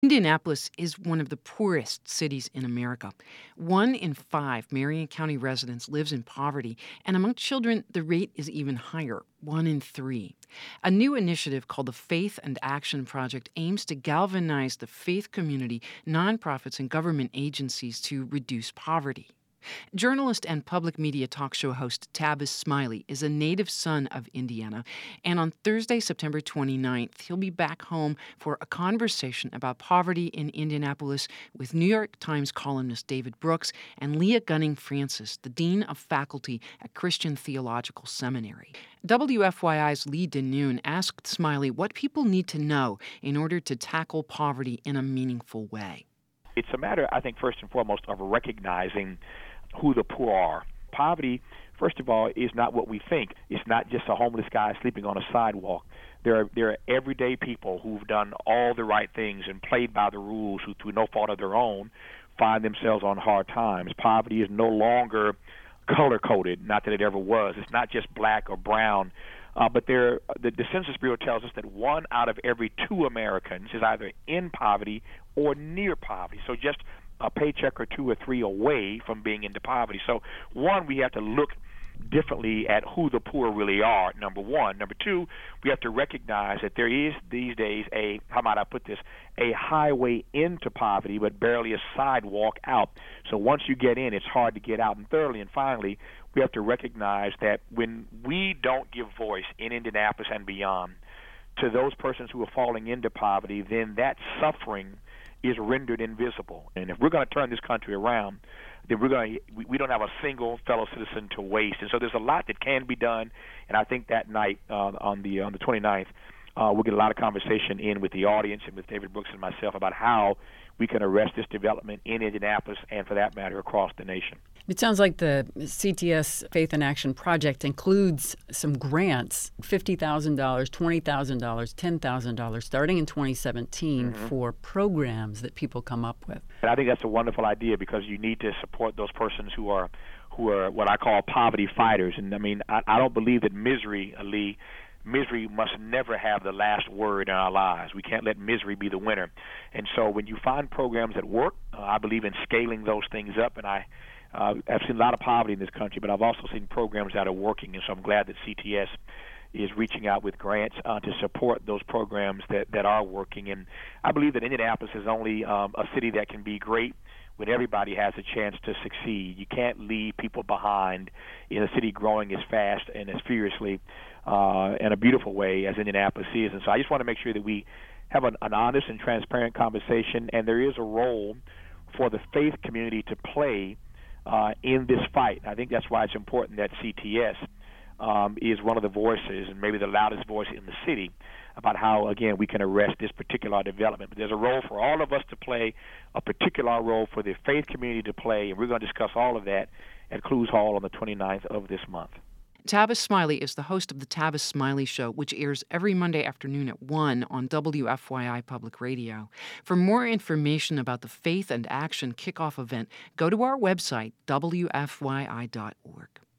Indianapolis is one of the poorest cities in America. 1 in 5 Marion County residents lives in poverty, and among children, the rate is even higher, 1 in 3. A new initiative called the Faith and Action Project aims to galvanize the faith community, nonprofits, and government agencies to reduce poverty. Journalist and public media talk show host Tavis Smiley is a native son of Indiana, and on Thursday, September 29th, he'll be back home for a conversation about poverty in Indianapolis with New York Times columnist David Brooks and Leah Gunning Francis, the Dean of Faculty at Christian Theological Seminary. WFYI's Lee DeNoon asked Smiley what people need to know in order to tackle poverty in a meaningful way. It's a matter, I think, first and foremost, of recognizing who the poor are. Poverty, first of all, is not what we think. It's not just a homeless guy sleeping on a sidewalk. There are everyday people who've done all the right things and played by the rules who, through no fault of their own, find themselves on hard times. Poverty is no longer color-coded, not that it ever was. It's not just black or brown. But the Census Bureau tells us that 1 out of every 2 Americans is either in poverty or near poverty. So just a paycheck or 2 or 3 away from being into poverty. So, one, we have to look differently at who the poor really are, number one. Number two, we have to recognize that there is these days a highway into poverty, but barely a sidewalk out. So once you get in, it's hard to get out. And thirdly and finally, we have to recognize that when we don't give voice in Indianapolis and beyond to those persons who are falling into poverty, then that suffering is rendered invisible. And if we're going to turn this country around, then we don't have a single fellow citizen to waste. And so there's a lot that can be done. And I think that night on the 29th, we'll get a lot of conversation in with the audience and with David Brooks and myself about how we can arrest this development in Indianapolis and, for that matter, across the nation. It sounds like the CTS Faith and Action Project includes some grants, $50,000, $20,000, $10,000, starting in 2017 for programs that people come up with. And I think that's a wonderful idea because you need to support those persons who are what I call poverty fighters. And I mean, I don't believe that misery must never have the last word in our lives. We can't let misery be the winner. And so when you find programs that work, I believe in scaling those things up. And I've seen a lot of poverty in this country, but I've also seen programs that are working. And so I'm glad that CTS is reaching out with grants to support those programs that are working. And I believe that Indianapolis is only a city that can be great when everybody has a chance to succeed. You can't leave people behind in a city growing as fast and as furiously in a beautiful way as Indianapolis is. And so I just want to make sure that we have an honest and transparent conversation, and there is a role for the faith community to play in this fight. I think that's why it's important that CTS is one of the voices, and maybe the loudest voice in the city, about how, again, we can arrest this particular development. But there's a role for all of us to play, a particular role for the faith community to play, and we're going to discuss all of that at Clues Hall on the 29th of this month. Tavis Smiley is the host of The Tavis Smiley Show, which airs every Monday afternoon at 1 on WFYI Public Radio. For more information about the Faith and Action Kickoff event, go to our website, WFYI.org.